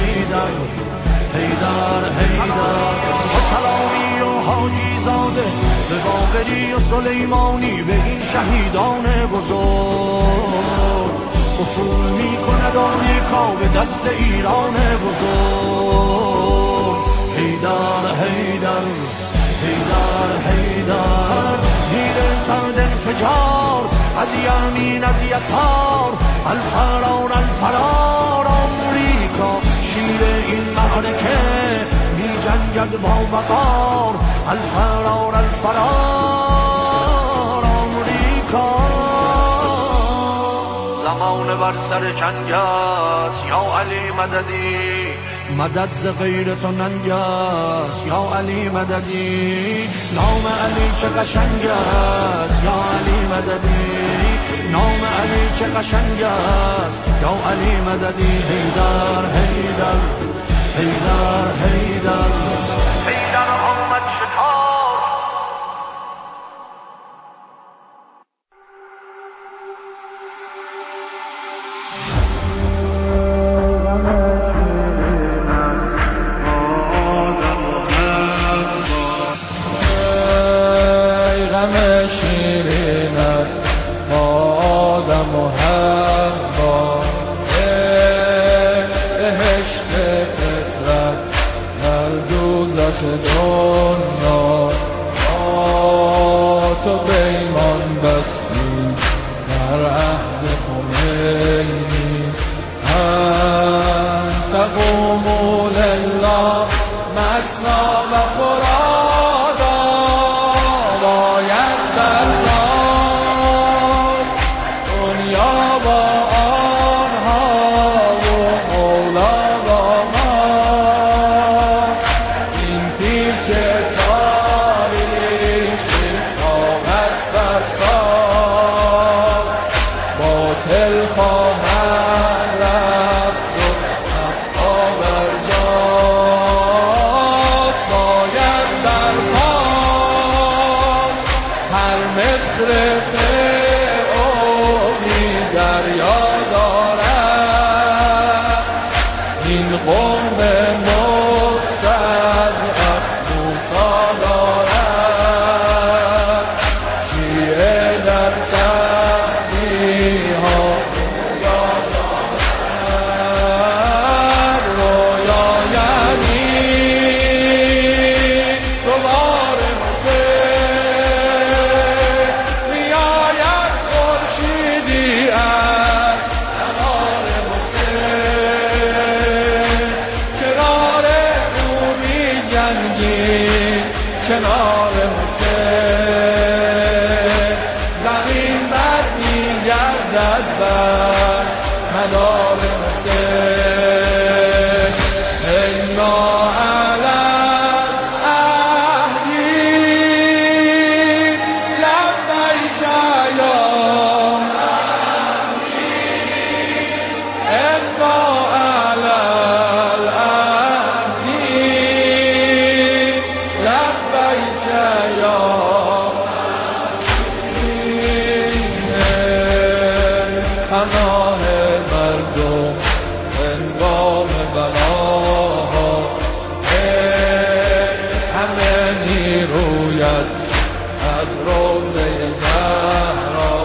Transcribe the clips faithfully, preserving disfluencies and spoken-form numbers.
حیدر حیدر حیدر و سلامی و حاجی زاده به باقری و سلیمانی به این شهیدان بزرگ اصول می کند آمریکا به دست ایران بزرگ حیدر حیدر حیدر حیدر هیر سرد انفجار از یمین از یسار الفرار الفرار آمریکا شیر این معرکه می جنگد با وقار الفرار الفرار آمریکا زمان بر سر جنگ است یا علی مددی مدد ز غیر تو ننگ است یا علی مددی نام علی چه قشنگ است یا علی مددی نام علی چه قشنگ است یا علی مددی حیدر حیدر حیدر حیدر حیدر آمد شکار شیرینت آدم و حوا بهشت فطرت در دوزخ دنیا با تو پیمان بستی در عهد خمینی انت قوموا لله مثنی و فرادا باید در دنیا با آنها و مولا با ما این پیچ تاریخی خواهد فرساد باطل خواهد رفت و حقا برجاست باید در هر مصر فرعونی دریا دارد این قوم مستضعف موسی دارد شیعه در سختی ها رویا دارد رویا یعنی دوباره کنار حسین زمین بر میگردد بر مدار حسین انا علی عهدی لبیک یا عهدی انا علی پناه مردم هنگام بلاها همه نیرویت از روضه زهرا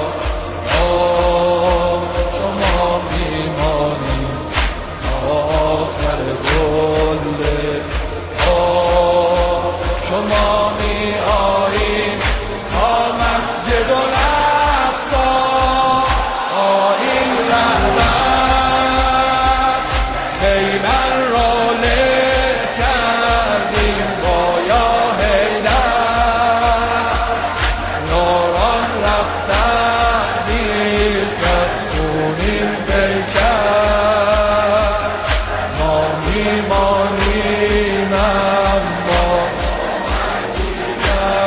شما میمانی آخر گله شما می آیین تا مسجد الاقصی خیبر را له کردیم با یا حیدر یاران رفتن دیر صد خونین پیکر ما میمانیم اما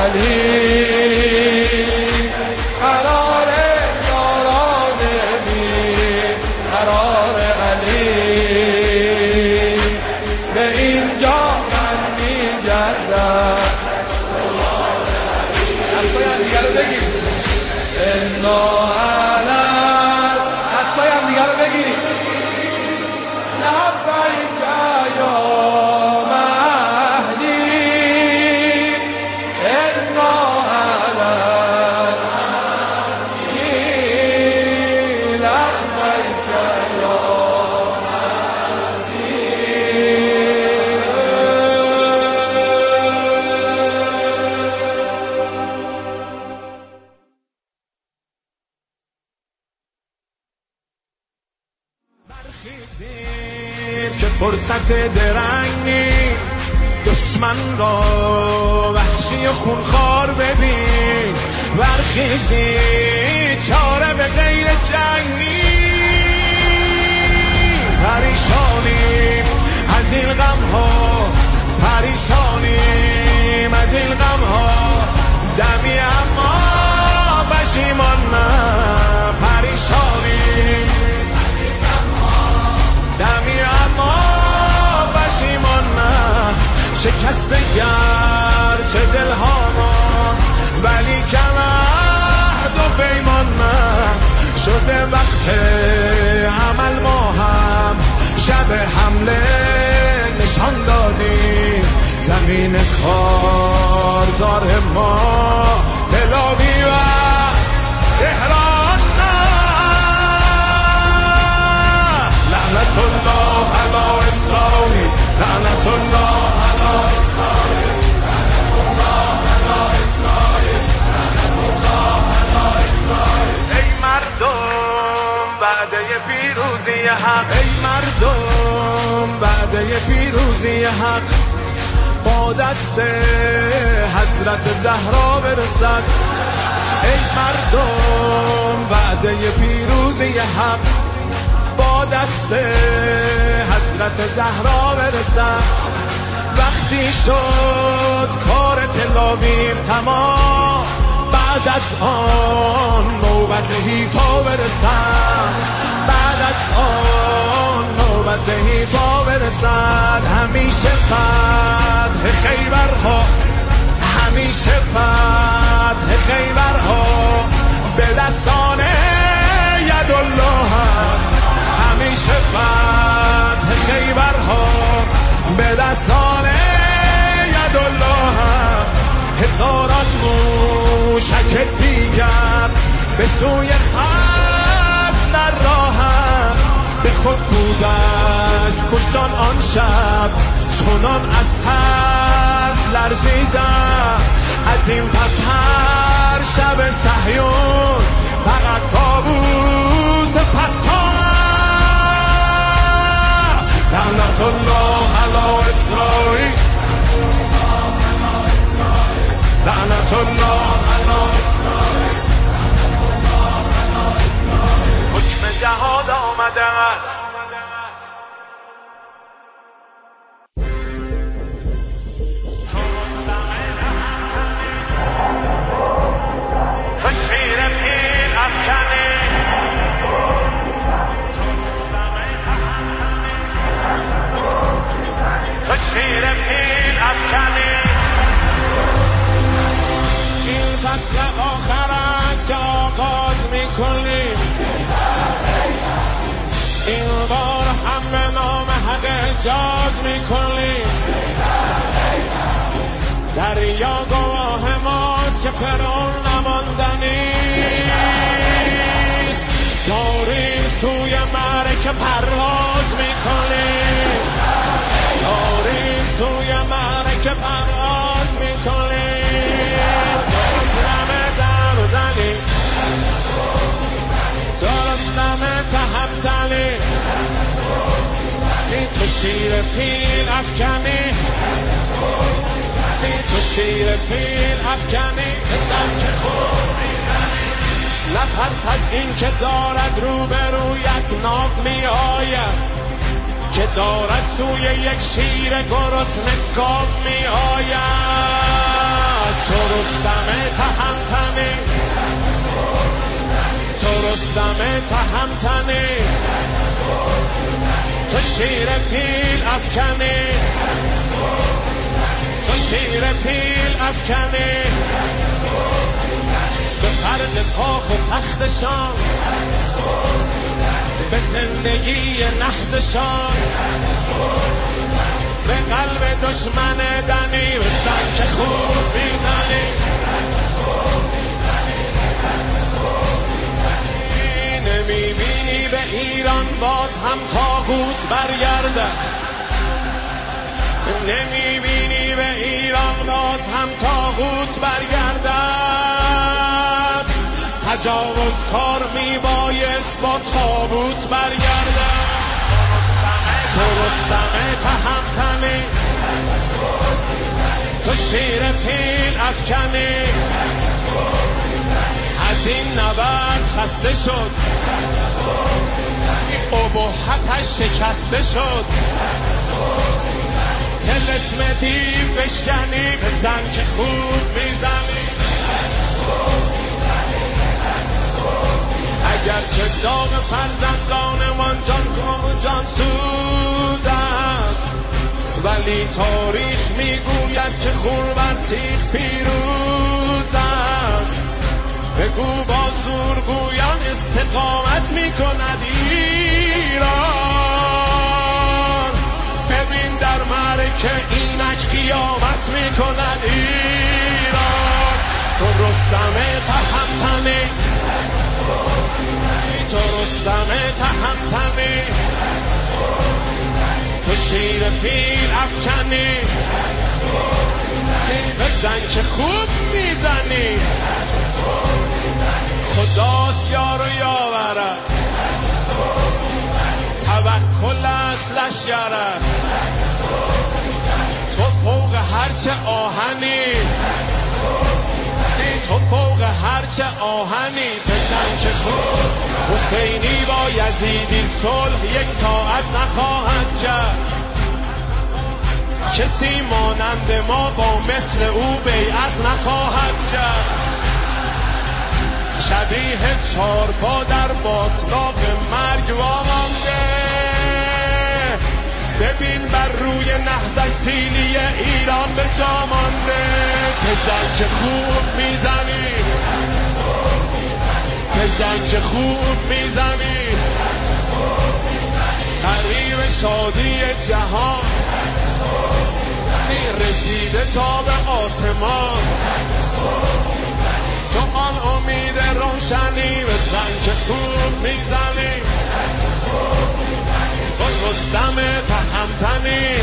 علی قرار یاران بی قرار علی به اینجا من میگردم دستای هم دیگر رو بگیر انا علم دستای هم دیگر رو بگیر لبیک یا مهدی انا علم لبیک یا برخیزید که فرصت درنگ نیست دشمن را وحشی و خونخوار ببین برخیزید چاره به غیر جنگ نیست پریشانیم از این غم ها پریشانیم از این غم ها دمی اما پشیمان نه پریشانیم دمی اما پشیمان نه شکسته گرچه دل ها ما ولی کم عهد و پیمان نه شده وقت عمل ما هم شب حمله نشان دادیم زمین کارزار ما تلاوی و تهران لعنت الله علی اسرائیل لعنت الله علی اسرائیل لعنت الله علی اسرائیل لعنت الله علی اسرائیل ای مردم وعده پیروزی حق ای مردم وعده پیروزی حق با دست حضرت زهرا برسد ای مردم وعده پیروزی حق با دست حضرت زهرا برسم وقتی شد کار تلاویم تمام بعد از آن نوبت حیفا برسم بعد از آن نوبت حیفا برسد همیشه فتح خیبرها همیشه فتح خیبرها به دستان یدالله هست همیشه فتح خیبرها به دستان یدالله هست هزاران موشک دیگر به سوی خصم در راه است به خود کودک کشتان آن شب چنان از ترس لرزیدم از این پس هر شب صهیون فقط کابوس فتان لعنت الله علی اسرائیل لعنت الله علی اسرائیل حکم جهاد آمده است تو شیر پیل افکنی تو شیر پیل افکنی این فصل آخر است که آغاز میکنیم این بار هم به نام حق اجاز میکنیم دریا گواه ماست که فرعون نماندنیست داریم سوی معرکه پرواز میکنیم داریم سوی معرکه پرواز میکنیم درستم دردنی درستم تهمتنی این تو شیر پیل افکنی تو شیر پیل افکنی بزن که خوب میزنی نفرس از این که دارد رو به رویت ناف می آید که دارد سوی یک شیر گرسنه گاو می آید تو رستم تهمتنی، تو رستم تهمتنی، تو شیر پیل افکنی، تو شیر پیل افکنی، به فرق کاخ و تختشان، به زندگی نحسشان، به قلب دشمن دنی بزن که خوب میزنی. نمیبینی به ایران باز هم طاغوت برگردد، نمیبینی به ایران باز هم طاغوت برگردد، تجاوز کار میبایست با تابوت برگردد. تو رستم تهمتنی، تو شیر پیل افکنی، از این نبرد خسته شد، ابهتش شکسته شد، طلسم دیو بشکنی، بزن که خوب میزنی. اگر که داغ فرزندانمان جان جان سوز است، ولی تاریخ میگوید که خون بر تیغ پیروز است. بگو با زورگویان استقامت میکند ایران، ببین در معرکه اینک قیامت میکند ایران. تو رستم تهمتنی، تو رستم تهمتنی، تو شیر پیل افکنی، بزن که خوب میزنی. خداست یار و یاورت، توکل است لشکرت، تو فوق هرچه آهنی، تو فوق هرچه آهنی. بزن که خوب حسینی با یزیدی صلح یک ساعت نخواهد کرد، کسی مانند ما با مثل او بیعت نخواهد کرد. شبیه چارپا در باطلاق مرگ وامانده، ببین بر روی نهضش تیلی ایران به جا مانده. بزن که خوب میزنی، بزن که خوب میزنی. قریب شادی جهان رسیده تا به آسمان، تو آن امید روشنی. بزن که خوب میزنی، تو رستم تهمتنی،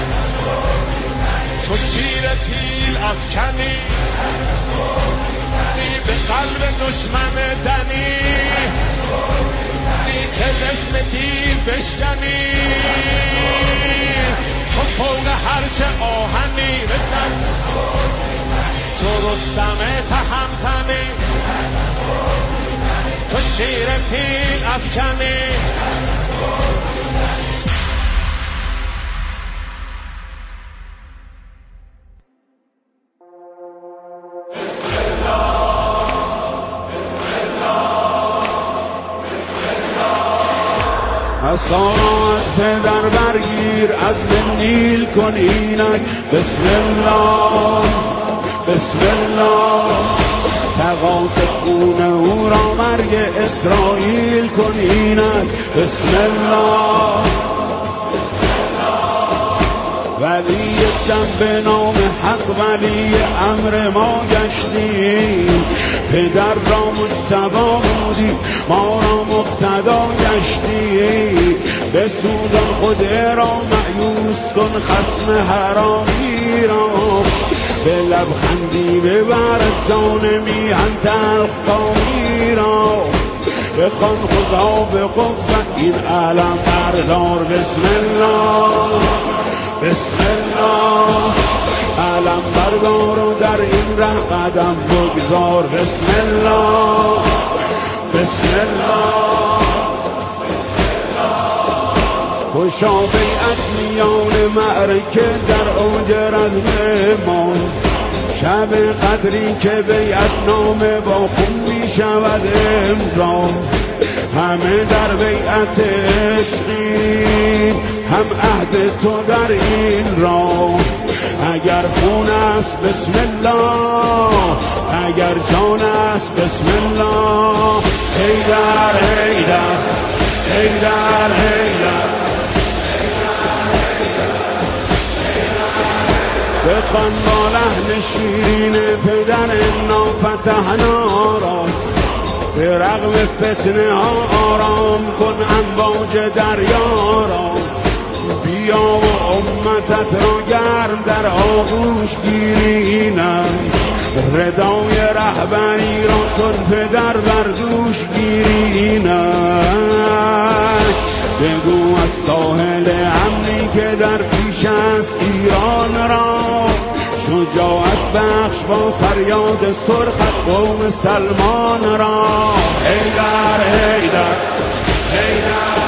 تو شیر پیل افکنی، به قلب دشمن دنی، طلسم دیو بشکنی، تو فوق هرچه آهنی. بزن تو رستم تهمتنی، تو شیر پیل افکنی. عصا از پدر برگیر، از نیل کن اینک. بسم الله بسم الله، تقاص خون او را مرگ اسرائیل کن اینک. بسم الله ولی دم به نام حق ولی امر ما گشتی، پدر را مجتبا بودی ما را مقتدا گشتی. بسوزان خود را مأیوس کن خصم حرامی را، به لبخندی ببر جان میهن تلخ کامی را. بخوان خدا به قوت این علم بردار. بسم الله بسم الله، علم بردار و در این ره قدم بگذار. بسم الله بسم الله، خوشا بیعت میان معرکه در اوج رزم ما، شب قدری که بیعت نامه با خون می شود امضا، همه در بیعت عشقیم، هم عهد تو در این راه. اگر خون است بسم الله، اگر جان است بسم الله. حیدر حیدر حیدر حیدر بخوان با لحن شیرین پدر نافتحنا را، به رغم فتنه ها آرام کن امواج دریا را. بیا و امتت را گرم در آغوش گیرینم، ردای رهبری را چون پدر بر دوش گیرینم. بگو از ساحل امنی که در پیش است ایران را، شجاعت بخش با فریاد سرخت قوم سلمان را. حیدر حیدر حیدر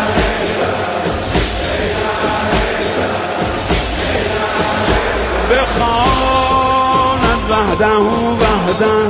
بخوان از وحده وحده،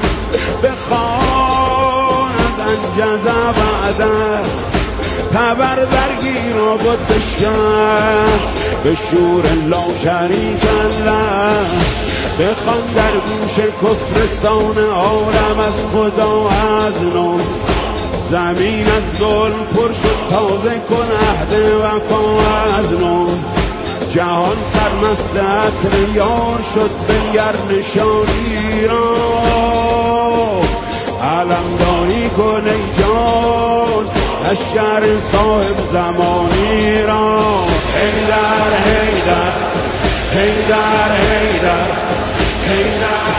بخوان از انجز وعده. تبر برگیر و بود بشکن به شور لا شریک الله. بخوان در گوش کفرستان عالم از خدا از نو. زمین از ظلم پر شد تازه کن عهد وفا از نو. جهان سرمست عطر یار شد بنگر نشانی را. علمداری کن ای جان لشکر صاحب زمانی را. حیدر حیدر حیدر حیدر حیدر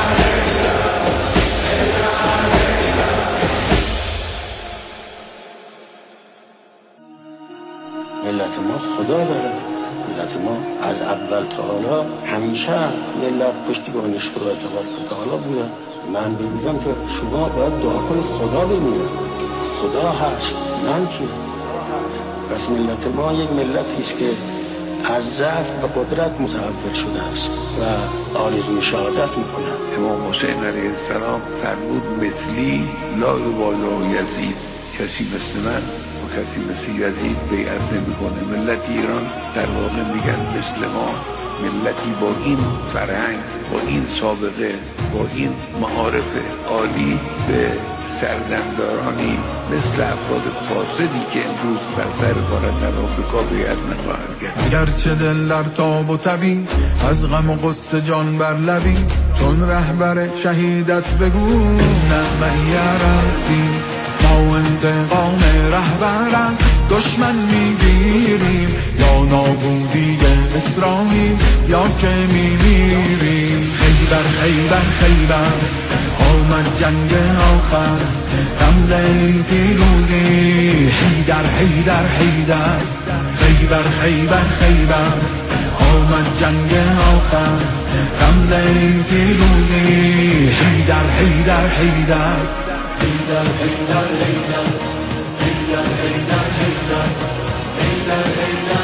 ملت ما خدا داره. ملت ما از اول تا حالا همیشه ملت پشتیبانش خدا اعتقاد به تعالی بودن. من میگم که شما باید دعا کنید خدا بمونه. خدا هست، من که پس ملت ما یک ملتی است که از ضعف و قدرت متحول شده است و آرزوی شهادت میکنه. امام حسین علیه السلام فرمود مثلی لا یبالی یزید، کسی مثل من و کسی مثل یزید بیعت نمیکنه. ملت ایران در واقع میگن مثل ما، ملتی با این فرهنگ، با این سابقه، با این معارف عالی به سردمدارانی مثل افراد فاسدی که امروز بر سر کارت در آفریقا بیعت نخواهند کرد. گرچه دل در تاب و تبی، از غم و غصه جان بر لبی، چون رهبر شهیدت بگو نه میردی. ما انتقام رهبر از دشمن میگیریم، یا نابودی اسرائیل یا که میمیریم. خیبر خیبر خیبر آمد جنگ آخر، رمز این پیروزی حیدر حیدر حیدر. خیبر خیبر خیبر آمد جنگ آخر، رمز این پیروزی حیدر حیدر حیدر. حیدر حیدر حیدر حیدر حیدر حیدر حیدر حیدر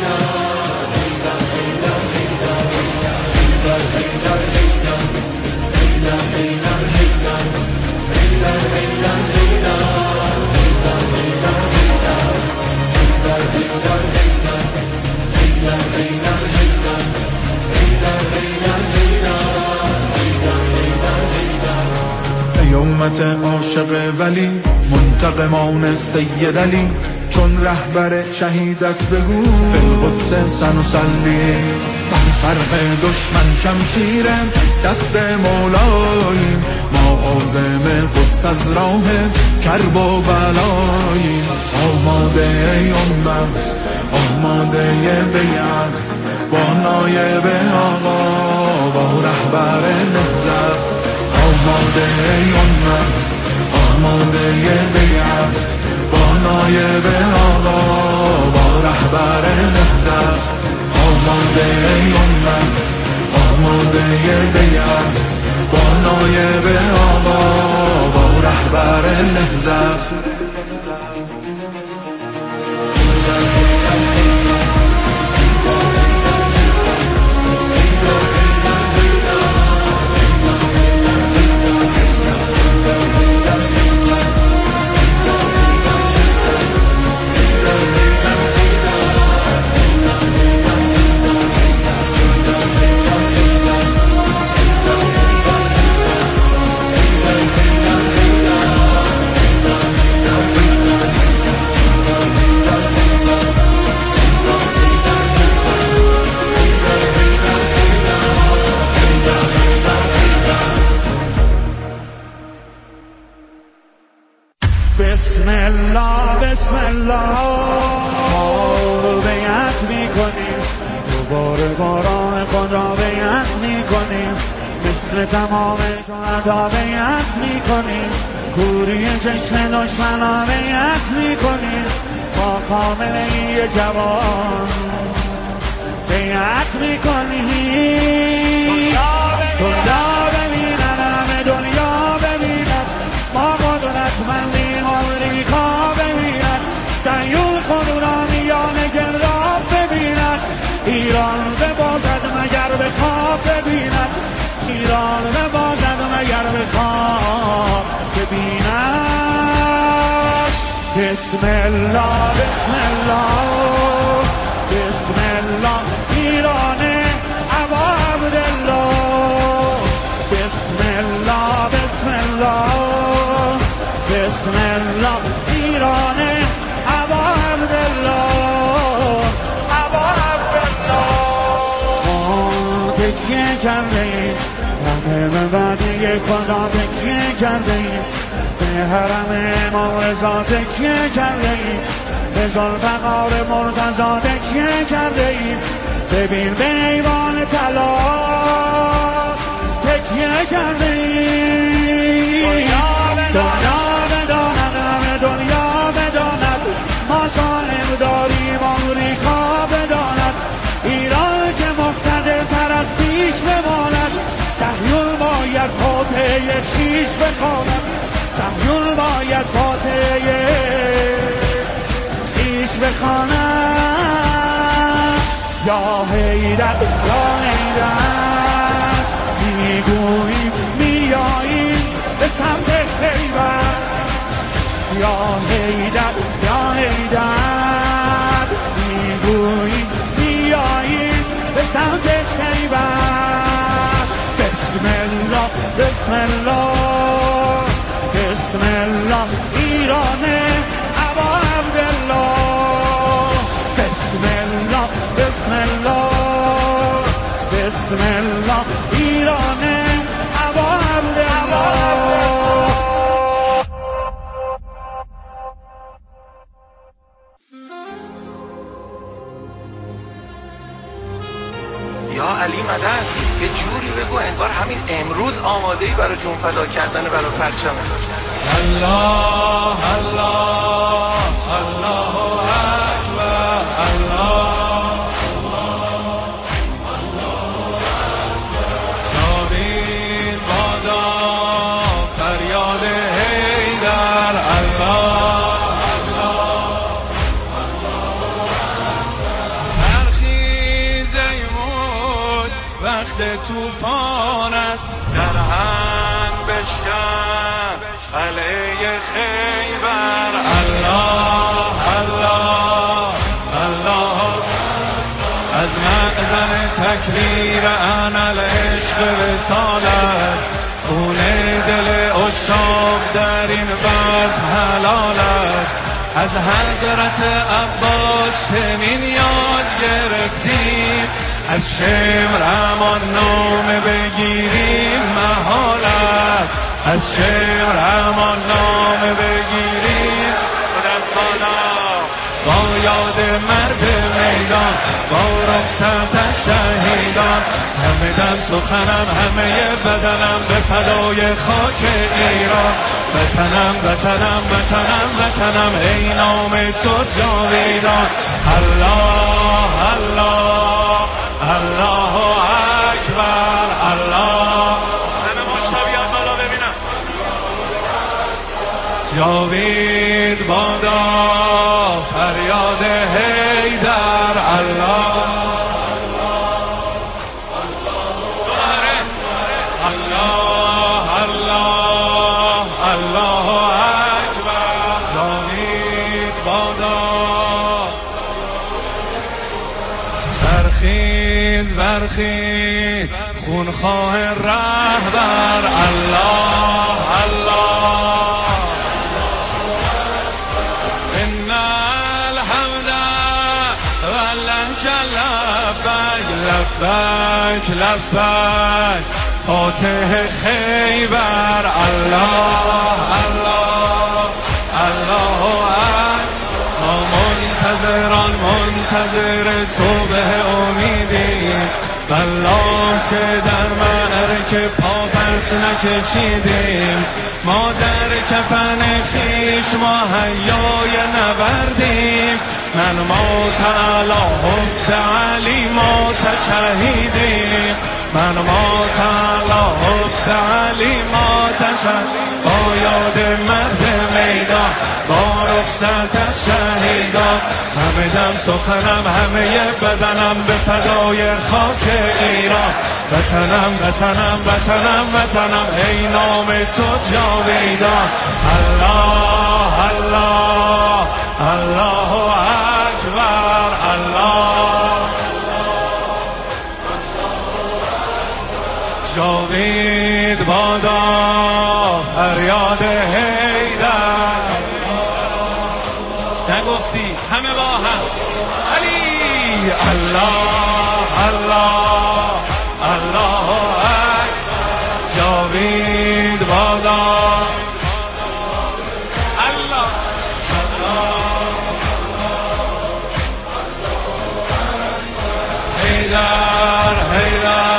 ای امت عاشق ولی، منتقمان سید علی، چون رهبر شهیدت بگو فی القدس سنصلی. بر فرق دشمن شمشیرم دست مولاییم، ما عازم قدس از راه کرب و بلاییم. آماده ای امت آماده بیعت، با نایب آقا با رهبر نهضت. آماده ای امت آماده بیعت، با نایب آقا با رهبر نهضت. آماده ای امت آماده بیعت، با نایب آقا با رهبر نهضت. الله بسم الله ما رو بیعت میکنیم دوباره با راه خدا بیعت میکنیم مثل تمام شهدا بیعت میکنیم کوری چشم دشمنا بیعت میکنیم با کامل یه جوان بیعت میکنیم دنیا ببینن همه دنیا ببینن ما قدرتمندی آمریکا ببینن دیون خونرامیان جلاب ببینن ایران ببازد مگر به خواب ببینن ایران ببازد مگر به خواب ببینن بسم الله بسم الله بسم الله ایران ابا عبدالله بسم الله بسم الله بسم الله ایران ابا عبدالله ابا عبدالله ما تکیه کرده ایم همه به وعده خدا تکیه کرده ایم به حرم امام رضا تکیه کرده ایم به ذوالفقار مرتضی تکیه کرده ایم ببین به ایوان طلا تکیه کرده ایم دنیا بداند همه دنیا بداند ما صاحب داریم آمریکا بداند ایران که مقتدر تر از پیش بماند صهیون باید فاتحه خیش بخواند صهیون باید فاتحه خیش بخواند یا حیدر یا حیدر میگوییم میاییم به سمت خیبر یا حیدر یا حیدر میگوییم میاییم به سمت خیبر بسم الله بسم الله بسم الله ایران ابا عبدالله بسم الله بسم الله بسم الله ایران ابا عبدالله یا علی مدد یه جوری بگو انگار همین امروز آماده‌ای برای جون فدا کردن برای پرچم الله الله الله اکبر الله جاوید بادا فریاد حیدر الله برخیز ای موج وقت طوفان است در هم بشکن علیه خیبر الله الله الله از معزن تکبیر انالعشق وصال است خون دل عشاق در این بزم حلال است از حضرت عباس چنین یاد گرفتیم از شمر امان نامه بگیریم محالت از شمر امان نامه بگیریم خود از بالا با یاد مرد میدان با رخصت شهیدان همه دم سخنم همه بدنم به فدای خاک ایران وطنم وطنم وطنم وطنم ای نام تو جاویدان الله الله الله اکبر الله جاوید بادا فریاد حیدر الله الله الله الله اکبر جاوید بادا برخیز برخیز خونخواه رهبر الله الله لبک لبک فاتح خیبر الله الله الله حاضران منتظر صبح امیدیم والله که در معرکه پا پس نکشیدیم ما در کفن خیش مهیای نبردیم من موت علی حب علی موت شهیدیم من موت علی حب علی موت شهیدیم با یاد مرد میدان با رخصت از شهیدان همه دم سخنم همه بدنم به فدای خاک ایران وطنم وطنم وطنم وطنم ای نام تو جاویدان الله الله الله اکبر الله جاوید بادا فریاد حیدر نگفتی همه با هم علی الله الله الله اکبر جاوید بادا الله حیدر حیدر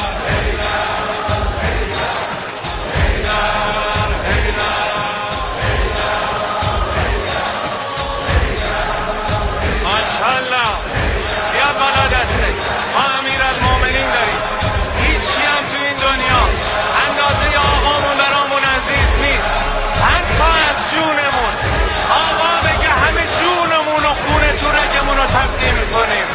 تقدیم کنیم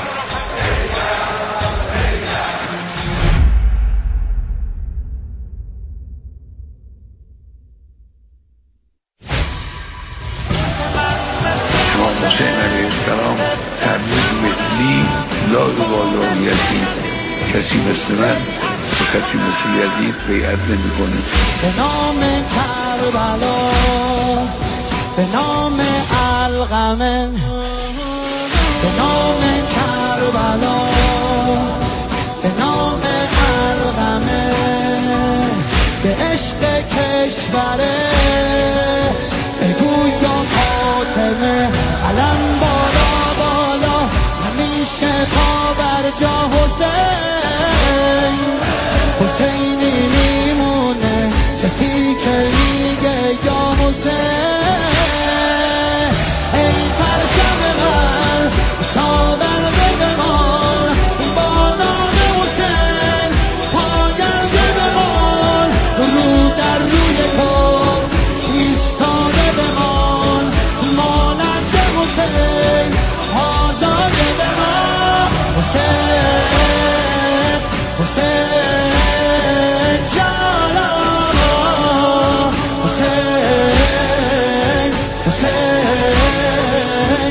امام حسین علیه السلام فرمود مثلی لا یبالی یزید کسی مثل من و کسی مثل یزید بیعت نمیکنه. به نام کربلا به نام القمه به نام کربلا به نام القمه به عشق کشوره بگوی یا فاطمه علم بالا بالا همیشه پا بر جا حسین حسینی میمونه کسی که میگه یا حسین ای پرچم من تا برده بمان با نام حسین پاگرده بمان رو در روی تو ایستاده بمان مانند حسین آزاده بمان حسین حسین جانا حسین حسین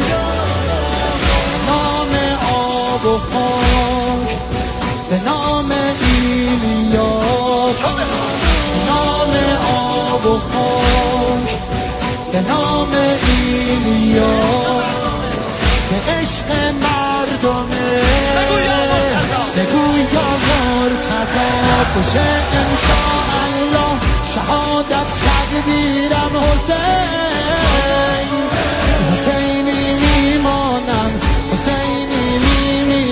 نام آب و خاک به نام ایلیاک نام آب و خاک به نام ایلیاک به عشق مردمه بگوی یا مرتضی بشه انشاءالله شهادت تقدیرم حسین حسینی میمانم حسینی میمی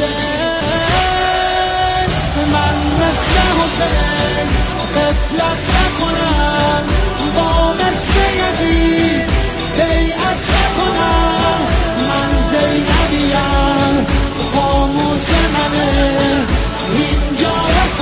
حسین من مثل حسین قفلت